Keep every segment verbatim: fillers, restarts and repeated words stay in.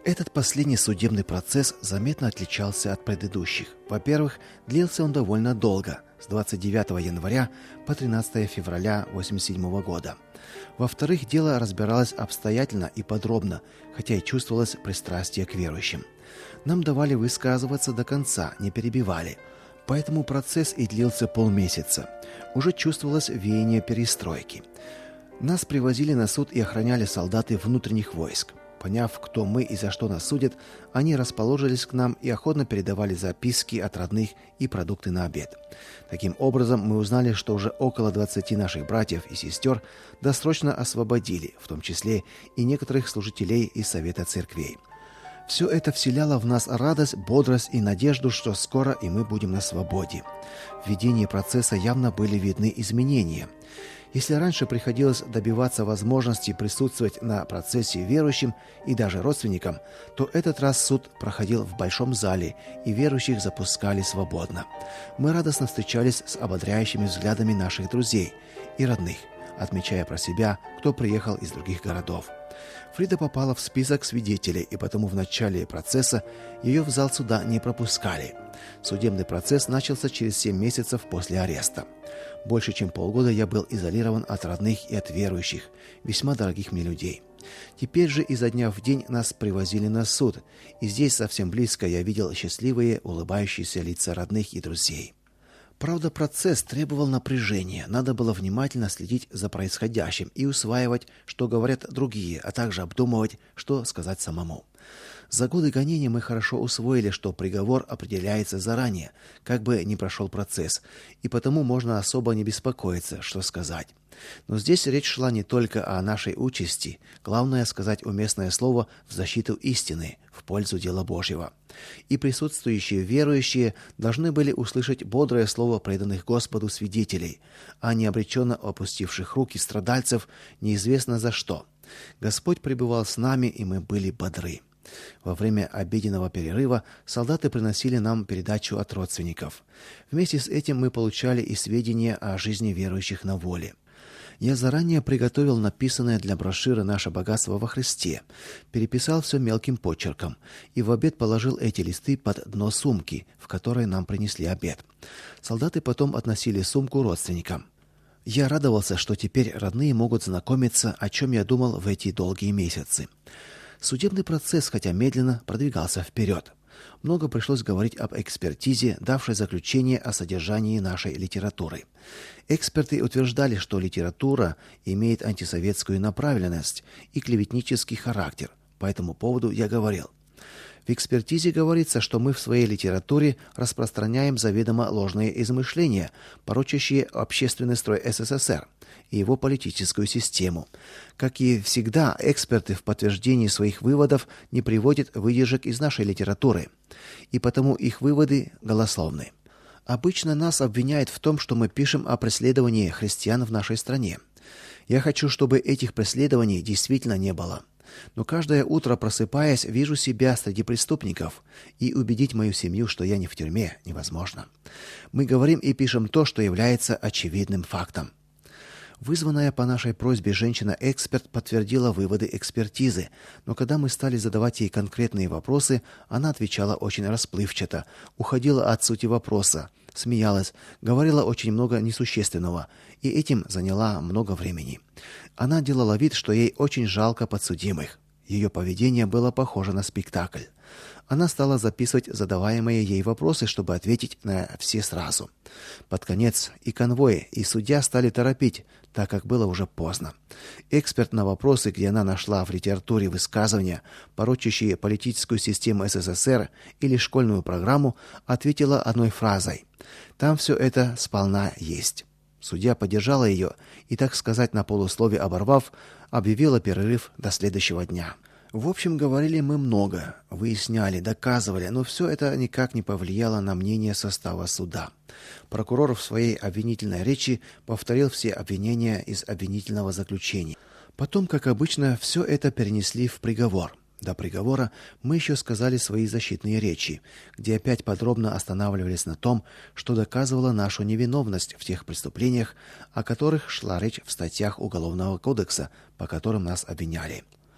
Этот последний судебный процесс заметно отличался от предыдущих. Во-первых, длился он довольно долго, с двадцать девятого января по тринадцатого февраля восемьдесят седьмого года. Во-вторых, дело разбиралось обстоятельно и подробно, хотя и чувствовалось пристрастие к верующим. Нам давали высказываться до конца, не перебивали. Поэтому процесс и длился полмесяца. Уже чувствовалось веяние перестройки. Нас привозили на суд и охраняли солдаты внутренних войск. Поняв, кто мы и за что нас судят, они расположились к нам и охотно передавали записки от родных и продукты на обед. Таким образом, мы узнали, что уже около двадцати наших братьев и сестер досрочно освободили, в том числе и некоторых служителей из Совета Церквей. Все это вселяло в нас радость, бодрость и надежду, что скоро и мы будем на свободе. В ведении процесса явно были видны изменения. Если раньше приходилось добиваться возможности присутствовать на процессе верующим и даже родственникам, то этот раз суд проходил в большом зале, и верующих запускали свободно. Мы радостно встречались с ободряющими взглядами наших друзей и родных, отмечая про себя, кто приехал из других городов. Фрида попала в список свидетелей, и потому в начале процесса ее в зал суда не пропускали. Судебный процесс начался через семь месяцев после ареста. Больше чем полгода я был изолирован от родных и от верующих, весьма дорогих мне людей. Теперь же изо дня в день нас привозили на суд, и здесь совсем близко я видел счастливые, улыбающиеся лица родных и друзей. Правда, процесс требовал напряжения, надо было внимательно следить за происходящим и усваивать, что говорят другие, а также обдумывать, что сказать самому. За годы гонения мы хорошо усвоили, что приговор определяется заранее, как бы ни прошел процесс, и потому можно особо не беспокоиться, что сказать. Но здесь речь шла не только о нашей участи, главное сказать уместное слово в защиту истины, в пользу дела Божьего. И присутствующие верующие должны были услышать бодрое слово преданных Господу свидетелей, а не обреченно опустивших руки страдальцев неизвестно за что. Господь пребывал с нами, и мы были бодры. Во время обеденного перерыва солдаты приносили нам передачу от родственников. Вместе с этим мы получали и сведения о жизни верующих на воле. Я заранее приготовил написанное для брошюры «Наше богатство во Христе», переписал все мелким почерком и в обед положил эти листы под дно сумки, в которой нам принесли обед. Солдаты потом относили сумку родственникам. Я радовался, что теперь родные могут знакомиться, о чем я думал в эти долгие месяцы. Судебный процесс, хотя медленно, продвигался вперед. Много пришлось говорить об экспертизе, давшей заключение о содержании нашей литературы. Эксперты утверждали, что литература имеет антисоветскую направленность и клеветнический характер. По этому поводу я говорил: в экспертизе говорится, что мы в своей литературе распространяем заведомо ложные измышления, порочащие общественный строй СССР и его политическую систему. Как и всегда, эксперты в подтверждении своих выводов не приводят выдержек из нашей литературы, и потому их выводы голословны. Обычно нас обвиняют в том, что мы пишем о преследовании христиан в нашей стране. Я хочу, чтобы этих преследований действительно не было. Но каждое утро, просыпаясь, вижу себя среди преступников, и убедить мою семью, что я не в тюрьме, невозможно. Мы говорим и пишем то, что является очевидным фактом. Вызванная по нашей просьбе женщина-эксперт подтвердила выводы экспертизы, но когда мы стали задавать ей конкретные вопросы, она отвечала очень расплывчато, уходила от сути вопроса, смеялась, говорила очень много несущественного, и этим заняла много времени. Она делала вид, что ей очень жалко подсудимых. Ее поведение было похоже на спектакль. Она стала записывать задаваемые ей вопросы, чтобы ответить на все сразу. Под конец и конвой, и судья стали торопить, так как было уже поздно. Эксперт на вопросы, где она нашла в литературе высказывания, порочащие политическую систему СССР или школьную программу, ответила одной фразой: «Там все это сполна есть». Судья поддержала ее и, так сказать, на полуслове оборвав, объявила перерыв до следующего дня. В общем, говорили мы много, выясняли, доказывали, но все это никак не повлияло на мнение состава суда. Прокурор в своей обвинительной речи повторил все обвинения из обвинительного заключения. Потом, как обычно, все это перенесли в приговор. До приговора мы еще сказали свои защитные речи, где опять подробно останавливались на том, что доказывало нашу невиновность в тех преступлениях, о которых шла речь в статьях Уголовного кодекса, по которым нас обвиняли.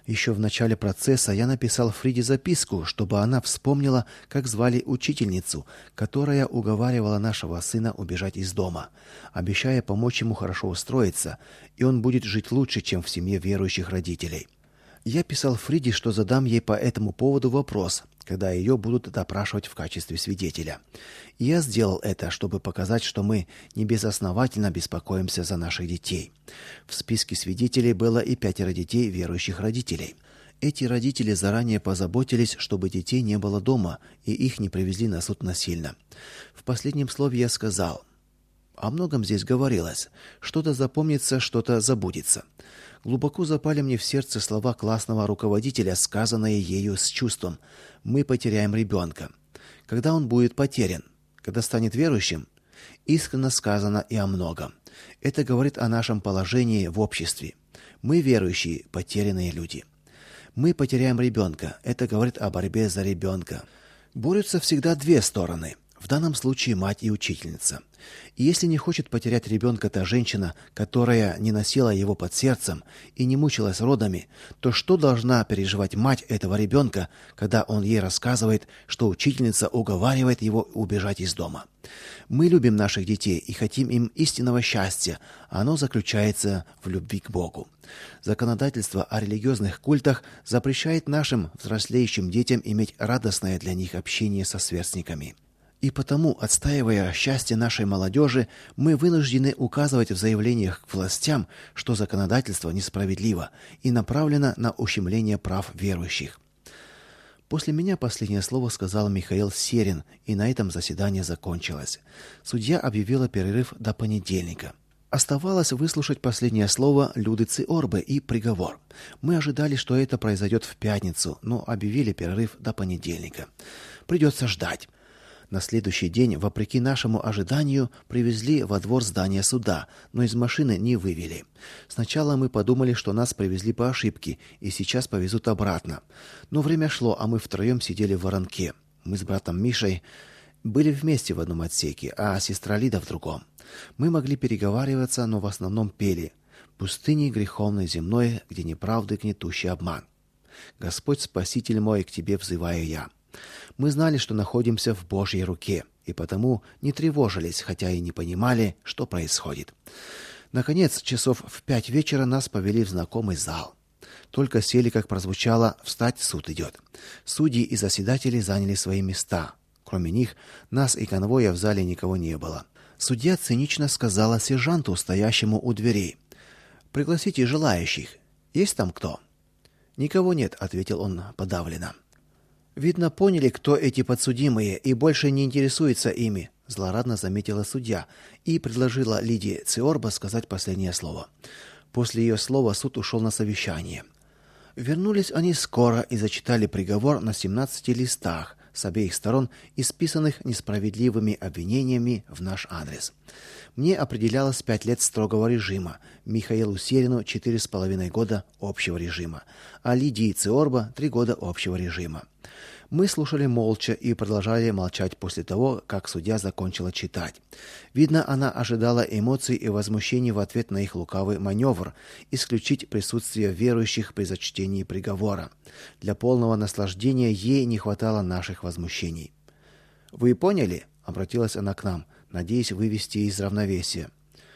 Еще в начале процесса я написал Фриде записку, чтобы она вспомнила, как звали учительницу, которая уговаривала нашего сына убежать из дома, обещая помочь ему хорошо устроиться, и он будет жить лучше, чем в семье верующих родителей. Я писал Фриде, что задам ей по этому поводу вопрос, когда ее будут допрашивать в качестве свидетеля. И я сделал это, чтобы показать, что мы не безосновательно беспокоимся за наших детей. В списке свидетелей было и пятеро детей верующих родителей. Эти родители заранее позаботились, чтобы детей не было дома, и их не привезли на суд насильно. В последнем слове я сказал: о многом здесь говорилось. Что-то запомнится, что-то забудется. Глубоко запали мне в сердце слова классного руководителя, сказанные ею с чувством: мы потеряем ребенка. Когда он будет потерян? Когда станет верующим? Искренне сказано и о многом. Это говорит о нашем положении в обществе. Мы верующие, потерянные люди. Мы потеряем ребенка. Это говорит о борьбе за ребенка. Борются всегда две стороны. В данном случае мать и учительница. И если не хочет потерять ребенка та женщина, которая не носила его под сердцем и не мучилась родами, то что должна переживать мать этого ребенка, когда он ей рассказывает, что учительница уговаривает его убежать из дома? Мы любим наших детей и хотим им истинного счастья, а оно заключается в любви к Богу. Законодательство о религиозных культах запрещает нашим взрослеющим детям иметь радостное для них общение со сверстниками. И потому, отстаивая счастье нашей молодежи, мы вынуждены указывать в заявлениях к властям, что законодательство несправедливо и направлено на ущемление прав верующих. После меня последнее слово сказал Михаил Серин, и на этом заседание закончилось. Судья объявила перерыв до понедельника. Оставалось выслушать последнее слово Люды Циорбе и приговор. Мы ожидали, что это произойдет в пятницу, но объявили перерыв до понедельника. Придется ждать. На следующий день, вопреки нашему ожиданию, привезли во двор здания суда, но из машины не вывели. Сначала мы подумали, что нас привезли по ошибке и сейчас повезут обратно. Но время шло, а мы втроем сидели в воронке. Мы с братом Мишей были вместе в одном отсеке, а сестра Лида в другом. Мы могли переговариваться, но в основном пели: «Пустыни греховной земной, где неправды гнетущий обман. Господь Спаситель мой, к Тебе взываю я». Мы знали, что находимся в Божьей руке, и потому не тревожились, хотя и не понимали, что происходит. Наконец, часов в пять вечера нас повели в знакомый зал. Только сели, как прозвучало: «Встать, суд идет». Судьи и заседатели заняли свои места. Кроме них, нас и конвоя в зале никого не было. Судья цинично сказала сержанту, стоящему у дверей: «Пригласите желающих. Есть там кто?» «Никого нет», — ответил он подавленно. «Видно, поняли, кто эти подсудимые, и больше не интересуется ими», — злорадно заметила судья и предложила Лиде Циорбе сказать последнее слово. После ее слова суд ушел на совещание. Вернулись они скоро и зачитали приговор на семнадцати листах, с обеих сторон исписанных несправедливыми обвинениями в наш адрес. Мне определялось пять лет строгого режима, Михаилу Серину четыре с половиной года общего режима, а Лидии Циорбе три года общего режима. Мы слушали молча и продолжали молчать после того, как судья закончила читать. Видно, она ожидала эмоций и возмущений в ответ на их лукавый маневр исключить присутствие верующих при зачтении приговора. Для полного наслаждения ей не хватало наших возмущений. «Вы поняли?» — обратилась она к нам, надеясь вывести из равновесия.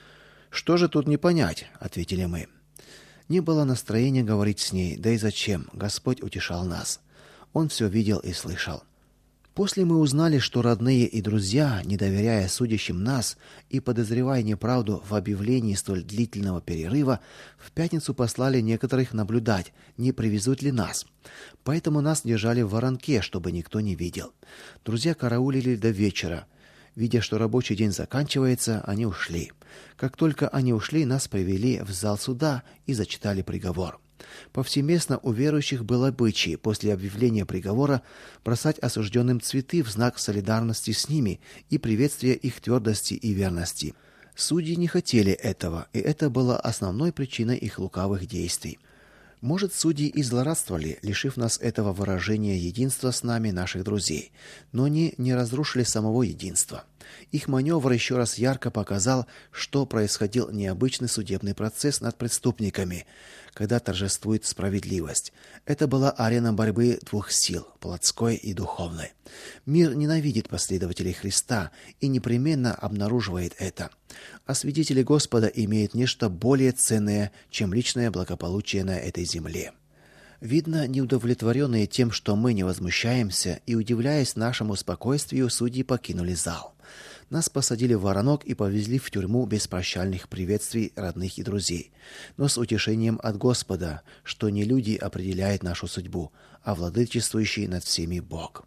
«Что же тут не понять?» — ответили мы. Не было настроения говорить с ней, да и зачем? Господь утешал нас. Он все видел и слышал. После мы узнали, что родные и друзья, не доверяя судящим нас и подозревая неправду в объявлении столь длительного перерыва, в пятницу послали некоторых наблюдать, не привезут ли нас. Поэтому нас держали в воронке, чтобы никто не видел. Друзья караулили до вечера. Видя, что рабочий день заканчивается, они ушли. Как только они ушли, нас привели в зал суда и зачитали приговор. Повсеместно у верующих был обычай после объявления приговора бросать осужденным цветы в знак солидарности с ними и приветствия их твердости и верности. Судьи не хотели этого, и это было основной причиной их лукавых действий. Может, судьи и злорадствовали, лишив нас этого выражения единства с нами, наших друзей, но они не разрушили самого единства. Их маневр еще раз ярко показал, что происходил необычный судебный процесс над преступниками, когда торжествует справедливость. Это была арена борьбы двух сил, плотской и духовной. Мир ненавидит последователей Христа и непременно обнаруживает это. А свидетели Господа имеют нечто более ценное, чем личное благополучие на этой земле. Видно, неудовлетворенные тем, что мы не возмущаемся, и удивляясь нашему спокойствию, судьи покинули зал. Нас посадили в воронок и повезли в тюрьму без прощальных приветствий родных и друзей, но с утешением от Господа, что не люди определяют нашу судьбу, а владычествующий над всеми Бог.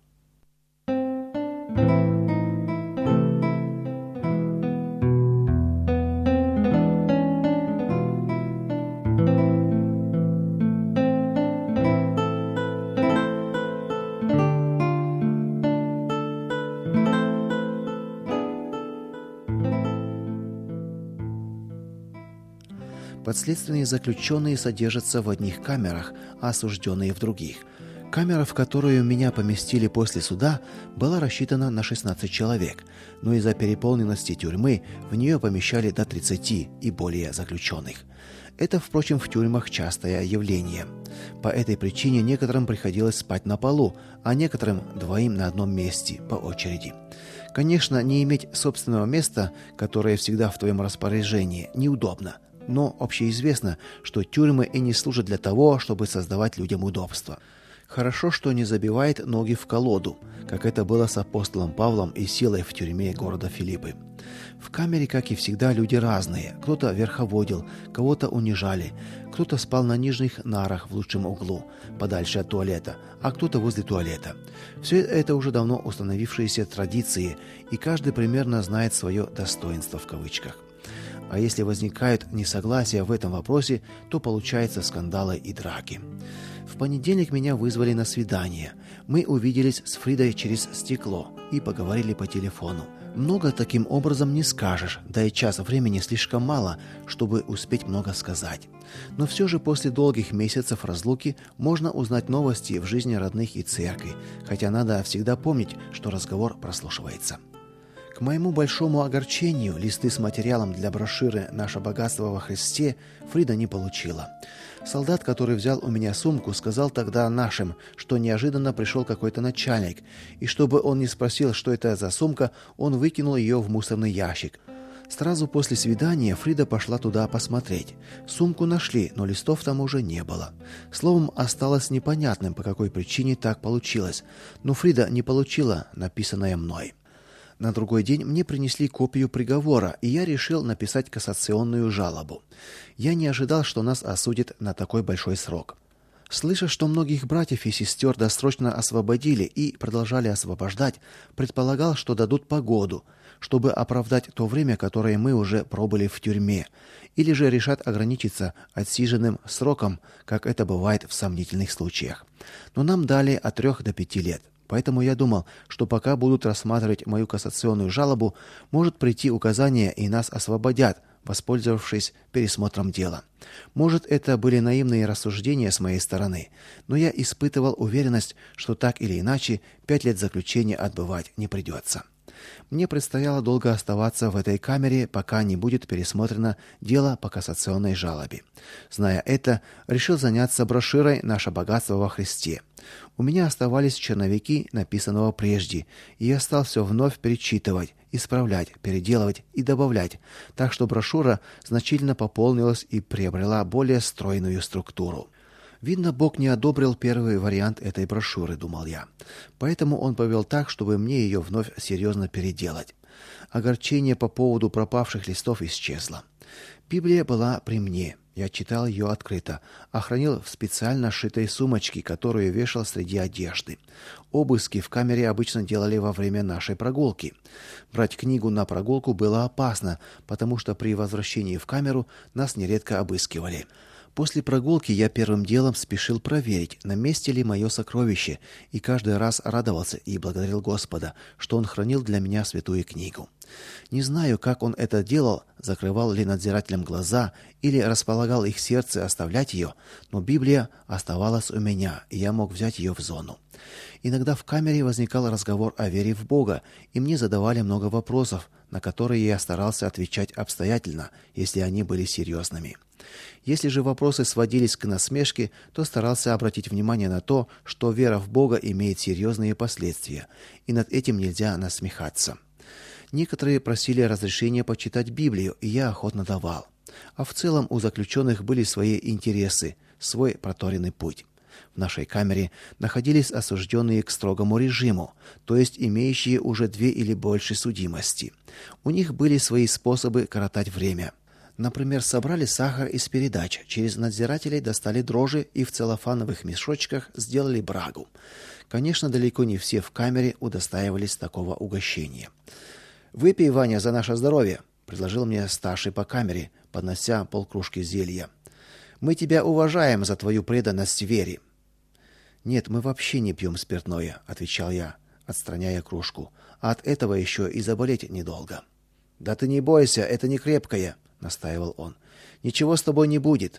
Подследственные заключенные содержатся в одних камерах, а осужденные в других. Камера, в которую меня поместили после суда, была рассчитана на шестнадцать человек, но из-за переполненности тюрьмы в нее помещали до тридцати и более заключенных. Это, впрочем, в тюрьмах частое явление. По этой причине некоторым приходилось спать на полу, а некоторым двоим на одном месте по очереди. Конечно, не иметь собственного места, которое всегда в твоем распоряжении, неудобно. Но общеизвестно, что тюрьмы и не служат для того, чтобы создавать людям удобства. Хорошо, что не забивает ноги в колоду, как это было с апостолом Павлом и Силой в тюрьме города Филиппы. В камере, как и всегда, люди разные. Кто-то верховодил, кого-то унижали, кто-то спал на нижних нарах в лучшем углу, подальше от туалета, а кто-то возле туалета. Все это уже давно установившиеся традиции, и каждый примерно знает свое «достоинство» в кавычках. А если возникают несогласия в этом вопросе, то получаются скандалы и драки. В понедельник меня вызвали на свидание. Мы увиделись с Фридой через стекло и поговорили по телефону. Много таким образом не скажешь, да и часа времени слишком мало, чтобы успеть много сказать. Но все же после долгих месяцев разлуки можно узнать новости в жизни родных и церкви, хотя надо всегда помнить, что разговор прослушивается. К моему большому огорчению, листы с материалом для брошюры «Наше богатство во Христе» Фрида не получила. Солдат, который взял у меня сумку, сказал тогда нашим, что неожиданно пришел какой-то начальник, и чтобы он не спросил, что это за сумка, он выкинул ее в мусорный ящик. Сразу после свидания Фрида пошла туда посмотреть. Сумку нашли, но листов там уже не было. Словом, осталось непонятным, по какой причине так получилось, но Фрида не получила написанное мной. На другой день мне принесли копию приговора, и я решил написать кассационную жалобу. Я не ожидал, что нас осудят на такой большой срок. Слыша, что многих братьев и сестер досрочно освободили и продолжали освобождать, предполагал, что дадут погоду, чтобы оправдать то время, которое мы уже пробыли в тюрьме, или же решат ограничиться отсиженным сроком, как это бывает в сомнительных случаях. Но нам дали от трех до пяти лет. Поэтому я думал, что пока будут рассматривать мою кассационную жалобу, может прийти указание и нас освободят, воспользовавшись пересмотром дела. Может, это были наивные рассуждения с моей стороны, но я испытывал уверенность, что так или иначе пять лет заключения отбывать не придется. Мне предстояло долго оставаться в этой камере, пока не будет пересмотрено дело по кассационной жалобе. Зная это, решил заняться брошюрой «Наше богатство во Христе». У меня оставались черновики написанного прежде, и я стал все вновь перечитывать, исправлять, переделывать и добавлять, так что брошюра значительно пополнилась и приобрела более стройную структуру. Видно, Бог не одобрил первый вариант этой брошюры, думал я. Поэтому он повел так, чтобы мне ее вновь серьезно переделать. Огорчение по поводу пропавших листов исчезло. Библия была при мне. Я читал ее открыто, а хранил в специально сшитой сумочке, которую вешал среди одежды. Обыски в камере обычно делали во время нашей прогулки. Брать книгу на прогулку было опасно, потому что при возвращении в камеру нас нередко обыскивали. После прогулки я первым делом спешил проверить, на месте ли мое сокровище, и каждый раз радовался и благодарил Господа, что Он хранил для меня святую книгу. Не знаю, как он это делал, закрывал ли надзирателям глаза или располагал их сердце оставлять ее, но Библия оставалась у меня, и я мог взять ее в зону. Иногда в камере возникал разговор о вере в Бога, и мне задавали много вопросов, на которые я старался отвечать обстоятельно, если они были серьезными. Если же вопросы сводились к насмешке, то старался обратить внимание на то, что вера в Бога имеет серьезные последствия, и над этим нельзя насмехаться. Некоторые просили разрешения почитать Библию, и я охотно давал. А в целом у заключенных были свои интересы, свой проторенный путь. В нашей камере находились осужденные к строгому режиму, то есть имеющие уже две или больше судимости. У них были свои способы коротать время. Например, собрали сахар из передач, через надзирателей достали дрожжи и в целлофановых мешочках сделали брагу. Конечно, далеко не все в камере удостаивались такого угощения. «Выпей, Ваня, за наше здоровье», — предложил мне старший по камере, поднося полкружки зелья. «Мы тебя уважаем за твою преданность вере». «Нет, мы вообще не пьем спиртное», — отвечал я, отстраняя кружку. «А от этого еще и заболеть недолго». «Да ты не бойся, это не крепкое», — настаивал он. «Ничего с тобой не будет».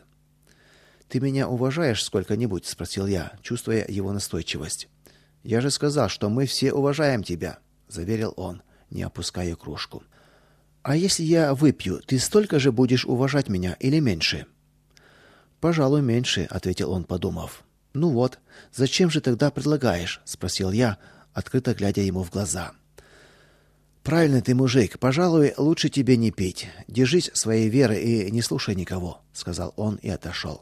«Ты меня уважаешь сколько-нибудь?» — спросил я, чувствуя его настойчивость. «Я же сказал, что мы все уважаем тебя», — заверил он, не опуская кружку. «А если я выпью, ты столько же будешь уважать меня или меньше?» «Пожалуй, меньше», — ответил он, подумав. «Ну вот, зачем же тогда предлагаешь?» — спросил я, открыто глядя ему в глаза. «Правильно ты, мужик, пожалуй, лучше тебе не пить. Держись своей веры и не слушай никого», — сказал он и отошел.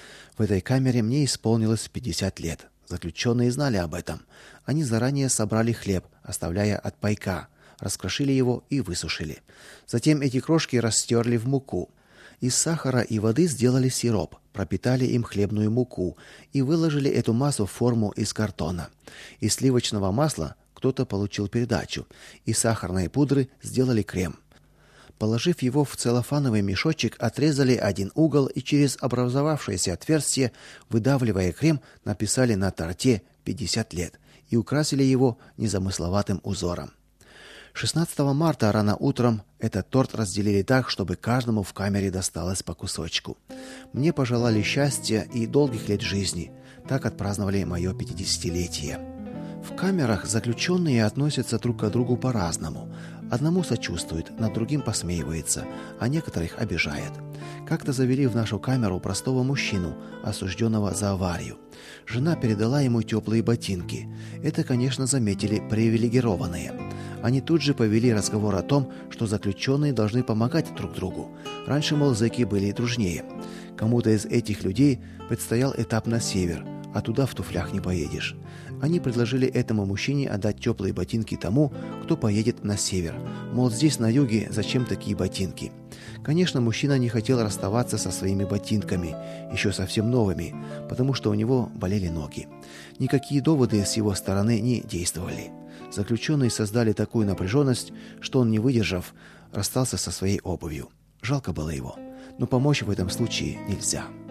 В этой камере мне исполнилось пятьдесят лет. Заключенные знали об этом. Они заранее собрали хлеб, оставляя от пайка, раскрошили его и высушили. Затем эти крошки растерли в муку. Из сахара и воды сделали сироп, пропитали им хлебную муку и выложили эту массу в форму из картона. Из сливочного масла кто-то получил передачу, из сахарной пудры сделали крем. Положив его в целлофановый мешочек, отрезали один угол и через образовавшееся отверстие, выдавливая крем, написали на торте пятьдесят лет и украсили его незамысловатым узором. шестнадцатого марта рано утром этот торт разделили так, чтобы каждому в камере досталось по кусочку. Мне пожелали счастья и долгих лет жизни. Так отпраздновали мое пятидесятилетие. В камерах заключенные относятся друг к другу по-разному. Одному сочувствует, над другим посмеивается, а некоторых обижает. Как-то завели в нашу камеру простого мужчину, осужденного за аварию. Жена передала ему теплые ботинки. Это, конечно, заметили привилегированные. Они тут же повели разговор о том, что заключенные должны помогать друг другу. Раньше, мол, зэки были дружнее. Кому-то из этих людей предстоял этап на север, а туда в туфлях не поедешь. Они предложили этому мужчине отдать теплые ботинки тому, кто поедет на север. Мол, здесь на юге зачем такие ботинки? Конечно, мужчина не хотел расставаться со своими ботинками, еще совсем новыми, потому что у него болели ноги. Никакие доводы с его стороны не действовали. Заключенные создали такую напряженность, что он, не выдержав, расстался со своей обувью. Жалко было его, но помочь в этом случае нельзя.